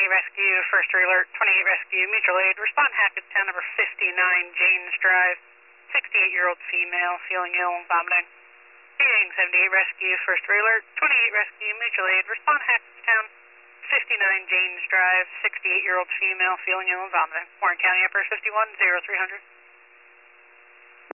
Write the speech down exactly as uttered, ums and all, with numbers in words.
Rescue, first alert, twenty-eight Rescue, mutual aid, respond Hackettstown, number fifty-nine, Janes Drive, sixty-eight-year-old female, feeling ill and vomiting. Being seventy-eight Rescue, first alert, twenty-eight Rescue, mutual aid, respond Hackettstown, fifty-nine Janes Drive, sixty-eight-year-old female, feeling ill and vomiting. Warren County, Empress fifty-one, zero three hundred.